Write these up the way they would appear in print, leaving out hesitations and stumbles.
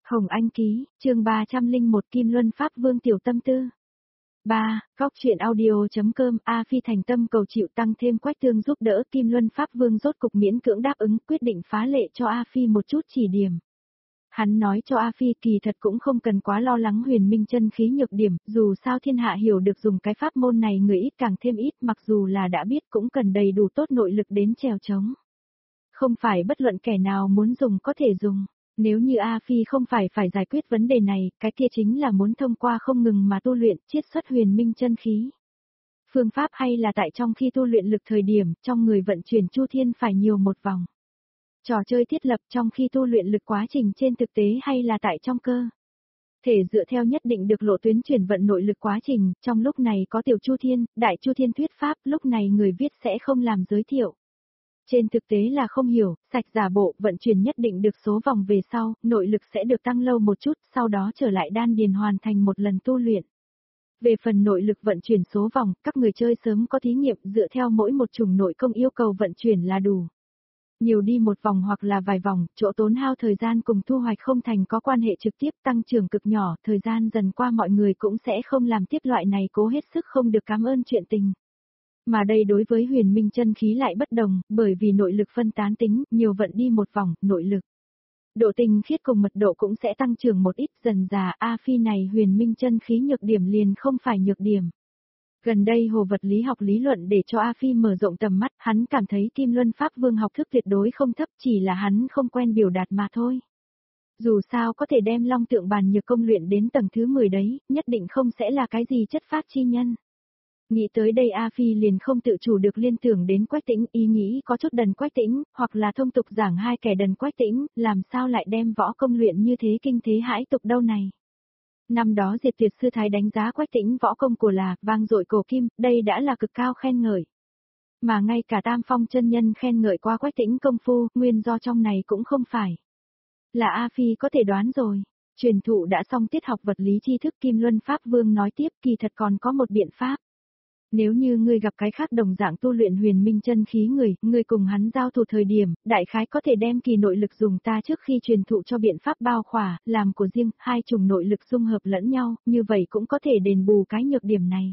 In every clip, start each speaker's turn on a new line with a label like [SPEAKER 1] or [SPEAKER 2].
[SPEAKER 1] Hồng Anh ký, chương 301 Kim Luân Pháp Vương tiểu tâm tư. 3. Góc truyện audio.com A Phi thành tâm cầu chịu tăng thêm Quách Tương giúp đỡ Kim Luân Pháp Vương rốt cục miễn cưỡng đáp ứng quyết định phá lệ cho A Phi một chút chỉ điểm. Hắn nói cho A Phi kỳ thật cũng không cần quá lo lắng huyền minh chân khí nhược điểm, dù sao thiên hạ hiểu được dùng cái pháp môn này người ít càng thêm ít, mặc dù là đã biết cũng cần đầy đủ tốt nội lực đến chèo chống. Không phải bất luận kẻ nào muốn dùng có thể dùng. Nếu như A Phi không phải giải quyết vấn đề này, cái kia chính là muốn thông qua không ngừng mà tu luyện, chiết xuất huyền minh chân khí. Phương pháp hay là tại trong khi tu luyện lực thời điểm, trong người vận chuyển chu thiên phải nhiều một vòng. Trò chơi thiết lập trong khi tu luyện lực quá trình trên thực tế hay là tại trong cơ. Thể dựa theo nhất định được lộ tuyến chuyển vận nội lực quá trình, trong lúc này có tiểu chu thiên, đại chu thiên thuyết pháp, lúc này người viết sẽ không làm giới thiệu. Trên thực tế là không hiểu, sạch giả bộ, vận chuyển nhất định được số vòng về sau, nội lực sẽ được tăng lâu một chút, sau đó trở lại đan điền hoàn thành một lần tu luyện. Về phần nội lực vận chuyển số vòng, các người chơi sớm có thí nghiệm dựa theo mỗi một chủng nội công yêu cầu vận chuyển là đủ. Nhiều đi một vòng hoặc là vài vòng, chỗ tốn hao thời gian cùng thu hoạch không thành có quan hệ trực tiếp, tăng trưởng cực nhỏ, thời gian dần qua mọi người cũng sẽ không làm tiếp loại này cố hết sức không được cảm ơn chuyện tình. Mà đây đối với huyền minh chân khí lại bất đồng, bởi vì nội lực phân tán tính, nhiều vận đi một vòng, nội lực. Độ tinh khiết cùng mật độ cũng sẽ tăng trưởng một ít, dần dà A Phi này huyền minh chân khí nhược điểm liền không phải nhược điểm. Gần đây hồ vật lý học lý luận để cho A Phi mở rộng tầm mắt, hắn cảm thấy Kim Luân Pháp Vương học thức tuyệt đối không thấp, chỉ là hắn không quen biểu đạt mà thôi. Dù sao có thể đem long tượng bàn nhược công luyện đến tầng thứ 10 đấy, nhất định không sẽ là cái gì chất phát chi nhân. Nghĩ tới đây A Phi liền không tự chủ được liên tưởng đến Quách Tĩnh, ý nghĩ có chút đần Quách Tĩnh, hoặc là thông tục giảng hai kẻ đần Quách Tĩnh, làm sao lại đem võ công luyện như thế kinh thế hãi tục đâu này. Năm đó Diệt Tuyệt sư thái đánh giá Quách Tĩnh võ công của là vang dội cổ kim, đây đã là cực cao khen ngợi. Mà ngay cả Tam Phong chân nhân khen ngợi qua Quách Tĩnh công phu, nguyên do trong này cũng không phải. Là A Phi có thể đoán rồi. Truyền thụ đã xong tiết học vật lý tri thức Kim Luân Pháp Vương nói tiếp kỳ thật còn có một biện pháp. Nếu như ngươi gặp cái khác đồng dạng tu luyện huyền minh chân khí ngươi cùng hắn giao thủ thời điểm, đại khái có thể đem kỳ nội lực dùng ta trước khi truyền thụ cho biện pháp bao khỏa, làm của riêng, hai chủng nội lực dung hợp lẫn nhau, như vậy cũng có thể đền bù cái nhược điểm này.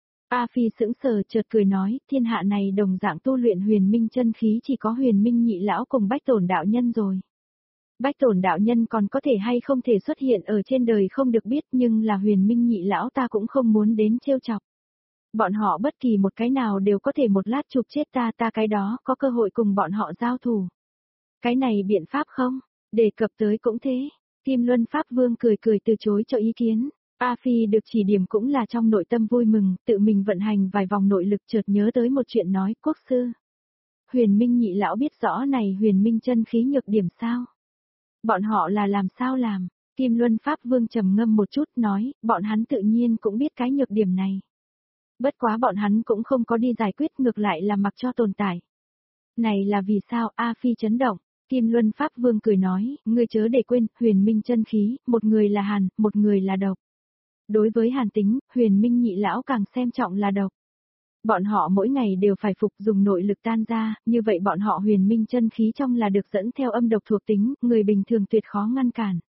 [SPEAKER 1] A Phi sững sờ chợt cười nói, thiên hạ này đồng dạng tu luyện huyền minh chân khí chỉ có huyền minh nhị lão cùng Bách Tổn đạo nhân rồi. Bách Tổn đạo nhân còn có thể hay không thể xuất hiện ở trên đời không được biết, nhưng là huyền minh nhị lão ta cũng không muốn đến trêu chọc. Bọn họ bất kỳ một cái nào đều có thể một lát chụp chết ta cái đó có cơ hội cùng bọn họ giao thủ. Cái này biện pháp không? Đề cập tới cũng thế. Kim Luân Pháp Vương cười từ chối cho ý kiến. A Phi được chỉ điểm cũng là trong nội tâm vui mừng, tự mình vận hành vài vòng nội lực chợt nhớ tới một chuyện nói, quốc sư. Huyền Minh nhị lão biết rõ này huyền minh chân khí nhược điểm sao? Bọn họ là làm sao làm? Kim Luân Pháp Vương trầm ngâm một chút nói, bọn hắn tự nhiên cũng biết cái nhược điểm này. Bất quá bọn hắn cũng không có đi giải quyết ngược lại là mặc cho tồn tại. Này là vì sao? A Phi chấn động. Kim Luân Pháp Vương cười nói, ngươi chớ để quên, huyền minh chân khí, một người là hàn, một người là độc. Đối với hàn tính, huyền minh nhị lão càng xem trọng là độc. Bọn họ mỗi ngày đều phải phục dùng nội lực tan ra, như vậy bọn họ huyền minh chân khí trong là được dẫn theo âm độc thuộc tính, người bình thường tuyệt khó ngăn cản.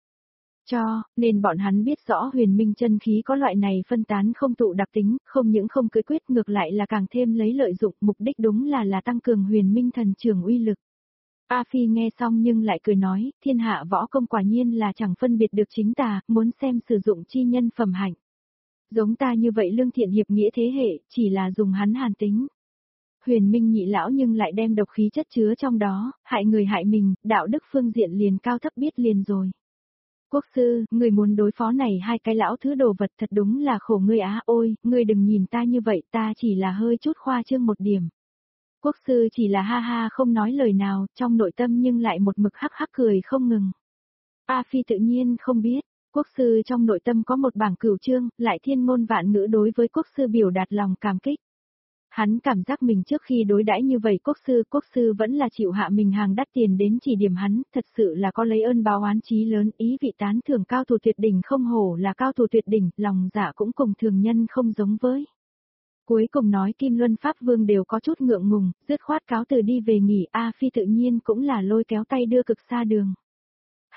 [SPEAKER 1] Nên bọn hắn biết rõ huyền minh chân khí có loại này phân tán không tụ đặc tính, không những không cưỡng quyết ngược lại là càng thêm lấy lợi dụng, mục đích đúng là tăng cường huyền minh thần trường uy lực. A Phi nghe xong nhưng lại cười nói, thiên hạ võ công quả nhiên là chẳng phân biệt được chính tà, muốn xem sử dụng chi nhân phẩm hạnh. Giống ta như vậy lương thiện hiệp nghĩa thế hệ, chỉ là dùng hắn hàn tính. Huyền minh nhị lão nhưng lại đem độc khí chất chứa trong đó, hại người hại mình, đạo đức phương diện liền cao thấp biết liền rồi. Quốc sư, người muốn đối phó này hai cái lão thứ đồ vật thật đúng là khổ ngươi á, ôi, ngươi đừng nhìn ta như vậy, ta chỉ là hơi chút khoa trương một điểm. Quốc sư chỉ là ha ha không nói lời nào, trong nội tâm nhưng lại một mực hắc hắc cười không ngừng. A Phi tự nhiên không biết, quốc sư trong nội tâm có một bảng cửu chương, lại thiên ngôn vạn ngữ đối với quốc sư biểu đạt lòng cảm kích. Hắn cảm giác mình trước khi đối đãi như vậy quốc sư vẫn là chịu hạ mình hàng đắt tiền đến chỉ điểm hắn, thật sự là có lấy ơn báo oán chí lớn, ý vị tán thưởng cao thủ tuyệt đỉnh không hổ là cao thủ tuyệt đỉnh, lòng dạ cũng cùng thường nhân không giống với. Cuối cùng nói Kim Luân Pháp Vương đều có chút ngượng ngùng, dứt khoát cáo từ đi về nghỉ, A Phi tự nhiên cũng là lôi kéo tay đưa cực xa đường.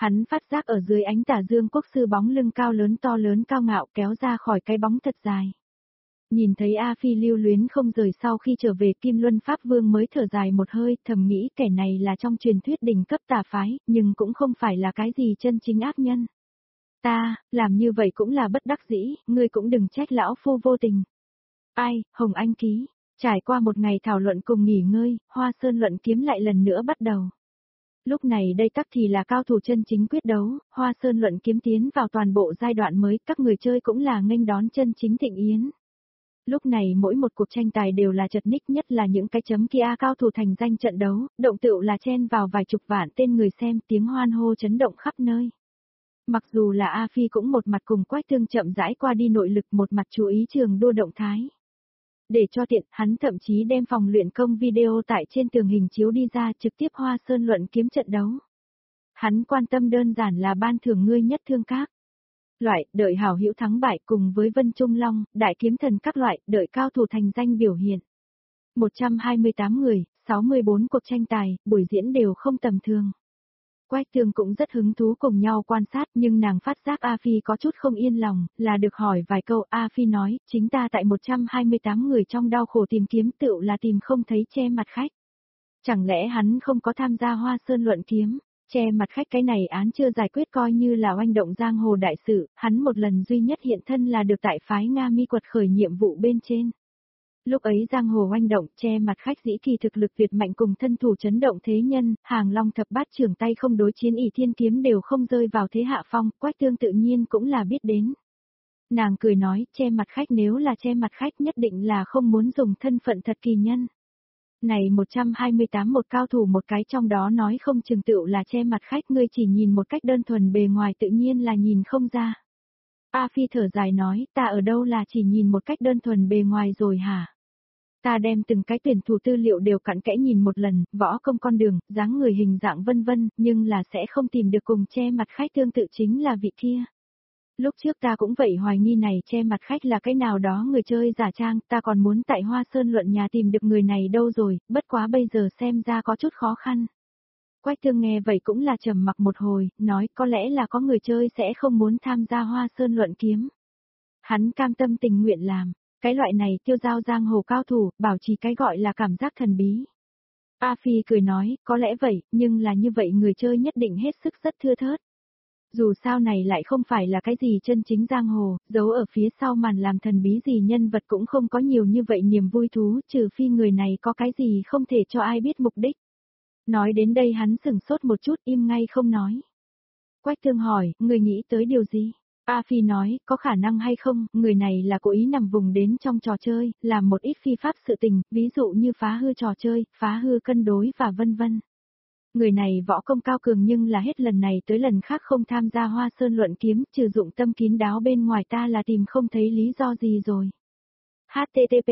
[SPEAKER 1] Hắn phát giác ở dưới ánh tà dương quốc sư bóng lưng cao lớn to lớn cao ngạo kéo ra khỏi cái bóng thật dài. Nhìn thấy A Phi lưu luyến không rời sau khi trở về Kim Luân Pháp Vương mới thở dài một hơi, thầm nghĩ kẻ này là trong truyền thuyết đỉnh cấp tà phái, nhưng cũng không phải là cái gì chân chính ác nhân. Ta, làm như vậy cũng là bất đắc dĩ, ngươi cũng đừng trách lão phu vô tình. Ai, Hồng Anh ký, trải qua một ngày thảo luận cùng nghỉ ngơi, Hoa Sơn luận kiếm lại lần nữa bắt đầu. Lúc này đây tắc thì là cao thủ chân chính quyết đấu, Hoa Sơn luận kiếm tiến vào toàn bộ giai đoạn mới, các người chơi cũng là nghênh đón chân chính thịnh yến. Lúc này mỗi một cuộc tranh tài đều là chật ních, nhất là những cái chấm kia cao thủ thành danh trận đấu, động tựu là chen vào vài chục vạn tên người xem, tiếng hoan hô chấn động khắp nơi. Mặc dù là A Phi cũng một mặt cùng Quách Tương chậm rãi qua đi nội lực, một mặt chú ý trường đua động thái. Để cho tiện, hắn thậm chí đem phòng luyện công video tại trên tường hình chiếu đi ra trực tiếp Hoa Sơn luận kiếm trận đấu. Hắn quan tâm đơn giản là ban thưởng ngươi nhất thương các loại, đợi hảo hữu thắng bại cùng với Vân Trung Long, đại kiếm thần các loại, đợi cao thủ thành danh biểu hiện. 128 người, 64 cuộc tranh tài, buổi diễn đều không tầm thường. Quách Tương cũng rất hứng thú cùng nhau quan sát, nhưng nàng phát giác A Phi có chút không yên lòng, là được hỏi vài câu. A Phi nói, chính ta tại 128 người trong đau khổ tìm kiếm tựu là tìm không thấy che mặt khách. Chẳng lẽ hắn không có tham gia Hoa Sơn luận kiếm? Che mặt khách cái này án chưa giải quyết coi như là oanh động giang hồ đại sự, hắn một lần duy nhất hiện thân là được tại phái Nga Mi quật khởi nhiệm vụ bên trên. Lúc ấy giang hồ oanh động, che mặt khách dĩ kỳ thực lực tuyệt mạnh cùng thân thủ chấn động thế nhân, hàng long thập bát trưởng tay không đối chiến ỷ thiên kiếm đều không rơi vào thế hạ phong, Quách Tương tự nhiên cũng là biết đến. Nàng cười nói, che mặt khách nếu là che mặt khách nhất định là không muốn dùng thân phận thật kỳ nhân. Này 128 một cao thủ một cái trong đó nói không chừng tựu là che mặt khách, ngươi chỉ nhìn một cách đơn thuần bề ngoài tự nhiên là nhìn không ra. A Phi thở dài nói, ta ở đâu là chỉ nhìn một cách đơn thuần bề ngoài rồi hả? Ta đem từng cái tuyển thủ tư liệu đều cặn kẽ nhìn một lần, võ công con đường, dáng người hình dạng vân vân, nhưng là sẽ không tìm được cùng che mặt khách tương tự chính là vị kia. Lúc trước ta cũng vậy hoài nghi này che mặt khách là cái nào đó người chơi giả trang, ta còn muốn tại Hoa Sơn luận nhà tìm được người này đâu rồi, bất quá bây giờ xem ra có chút khó khăn. Quách Tương nghe vậy cũng là trầm mặc một hồi, nói có lẽ là có người chơi sẽ không muốn tham gia Hoa Sơn luận kiếm. Hắn cam tâm tình nguyện làm, cái loại này tiêu giao giang hồ cao thủ, bảo trì cái gọi là cảm giác thần bí. A Phi cười nói, có lẽ vậy, nhưng là như vậy người chơi nhất định hết sức rất thưa thớt. Dù sao này lại không phải là cái gì chân chính giang hồ, giấu ở phía sau màn làm thần bí gì nhân vật cũng không có nhiều như vậy niềm vui thú, trừ phi người này có cái gì không thể cho ai biết mục đích. Nói đến đây hắn sửng sốt một chút im ngay không nói. Quách Tương hỏi, người nghĩ tới điều gì? A Phi nói, có khả năng hay không, người này là cố ý nằm vùng đến trong trò chơi, làm một ít phi pháp sự tình, ví dụ như phá hư trò chơi, phá hư cân đối và vân vân. Người này võ công cao cường nhưng là hết lần này tới lần khác không tham gia Hoa Sơn luận kiếm, trừ dụng tâm kín đáo bên ngoài ta là tìm không thấy lý do gì rồi. http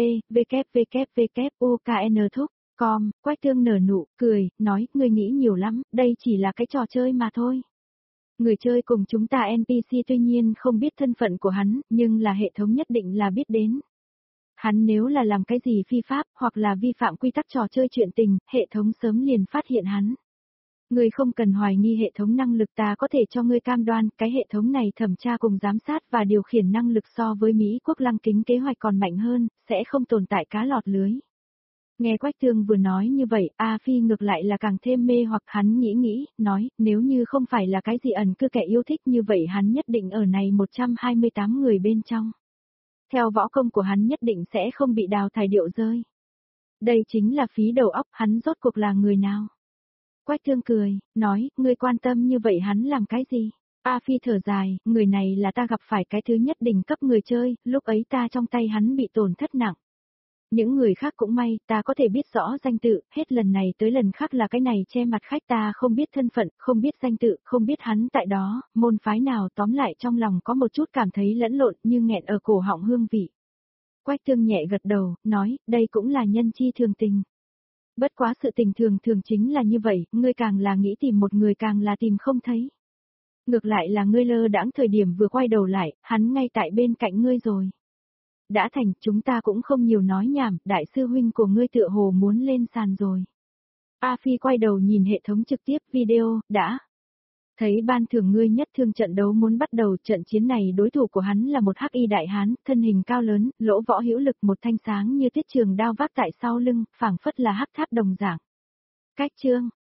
[SPEAKER 1] www.ukn thúc.com, Quách Tương nở nụ, cười, nói, ngươi nghĩ nhiều lắm, đây chỉ là cái trò chơi mà thôi. Người chơi cùng chúng ta NPC tuy nhiên không biết thân phận của hắn, nhưng là hệ thống nhất định là biết đến. Hắn nếu là làm cái gì phi pháp, hoặc là vi phạm quy tắc trò chơi chuyện tình, hệ thống sớm liền phát hiện hắn. Ngươi không cần hoài nghi hệ thống năng lực, ta có thể cho ngươi cam đoan, cái hệ thống này thẩm tra cùng giám sát và điều khiển năng lực so với Mỹ quốc lăng kính kế hoạch còn mạnh hơn, sẽ không tồn tại cá lọt lưới. Nghe Quách Tương vừa nói như vậy, A Phi ngược lại là càng thêm mê hoặc, hắn nghĩ, nói, nếu như không phải là cái gì ẩn cư kẻ yêu thích như vậy hắn nhất định ở này 128 người bên trong. Theo võ công của hắn nhất định sẽ không bị đào thải điệu rơi. Đây chính là phí đầu óc, hắn rốt cuộc là người nào? Quách Tương cười, nói, ngươi quan tâm như vậy hắn làm cái gì? A Phi thở dài, người này là ta gặp phải cái thứ nhất đỉnh cấp người chơi, lúc ấy ta trong tay hắn bị tổn thất nặng. Những người khác cũng may, ta có thể biết rõ danh tự, hết lần này tới lần khác là cái này che mặt khách ta không biết thân phận, không biết danh tự, không biết hắn tại đó, môn phái nào, tóm lại trong lòng có một chút cảm thấy lẫn lộn như nghẹn ở cổ họng hương vị. Quách Tương nhẹ gật đầu, nói, đây cũng là nhân chi thường tình. Bất quá sự tình thường thường chính là như vậy, ngươi càng là nghĩ tìm một người càng là tìm không thấy. Ngược lại là ngươi lơ đãng thời điểm vừa quay đầu lại, hắn ngay tại bên cạnh ngươi rồi. Đã thành, chúng ta cũng không nhiều nói nhảm, đại sư huynh của ngươi tựa hồ muốn lên sàn rồi. A Phi quay đầu nhìn hệ thống trực tiếp video, đã. Thấy ban thưởng ngươi nhất thương trận đấu muốn bắt đầu, trận chiến này đối thủ của hắn là một hắc y đại hán, thân hình cao lớn, lỗ võ hữu lực, một thanh sáng như tiết trường đao vác tại sau lưng, phảng phất là hắc tháp đồng dạng. Cách chương